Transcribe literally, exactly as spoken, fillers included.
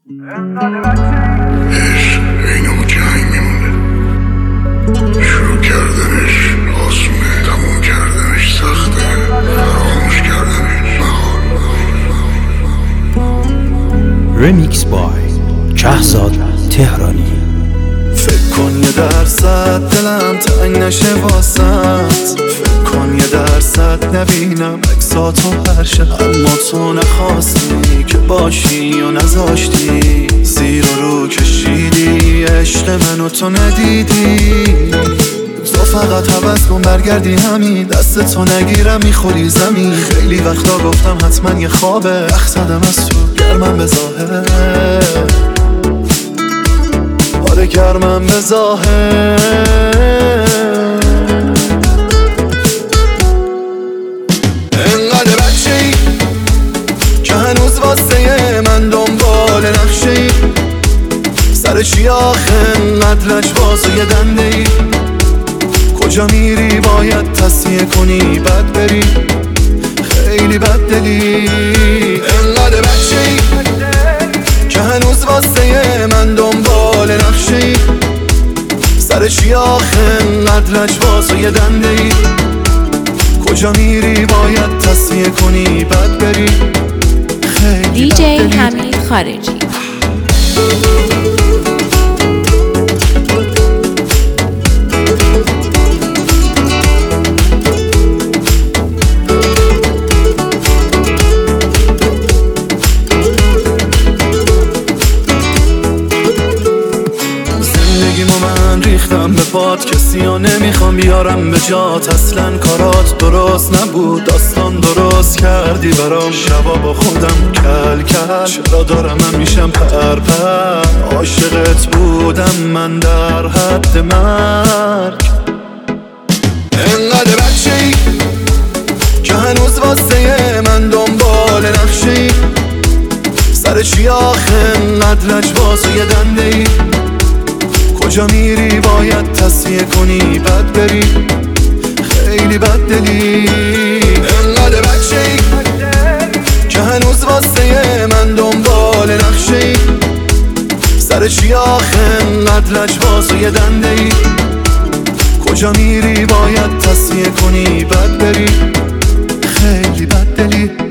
عشق اینو جنگ میمونه، شروع کردنش آسونه، تموم کردنش سخته، فراموش کردنش محال. رمیکس بای کهزاد تهرانی. فکر کن یه درصد دلم تنگ نشه واسط، فکر کن یه درصد نبینم عکساتو هر شب، اما تو نخواستی که باشی و نذاشتی، زیر و رو کشیدی عشق منو تو ندیدی. تو فقط حوض کن برگردی همین، دست تو نگیرم میخوری زمین. خیلی وقتا گفتم حتما یه خوابه، وقت زدم از تو گرمم به ظاهر، آره گرمم به ظاهر. انقدر بچه ای که هنوز واسه من دنبال نقشه ای، سر چی آخه انقدر لجباز و یه دنده ای؟ کجا میری باید تصفیه کنی بد بری، خیلی بد دلی. انقدر بچه ای که هنوز واسه من دنبال نقشه ای، سر چی آخه انقدر لجباز و یه دنده ای؟ کجا میری باید تصفیه کنی بد بری، خیلی دی جی حمید خارجی. من ریختم به پات، کسی ها نمیخوام بیارم به جات. اصلا کارات درست نبود، داستان درست کردی برام، شبا با خودم کل کل. چرا دارم من میشم پر پر، عاشقت بودم من در حد مرگ. انقدر بچه ای که هنوز واسه من دنبال نقشه ای، سر چی آخه انقدر لجباز و یه دنده ای؟ کجا میری باید تصفیه کنی بد بری، خیلی بد دلی. انقدر بچه ای که هنوز واسه من دنبال نقشه ای، سر چی آخه انقدر لجباز و یه دنده ای؟ کجا میری باید تصفیه کنی بد بری، خیلی بد دلی.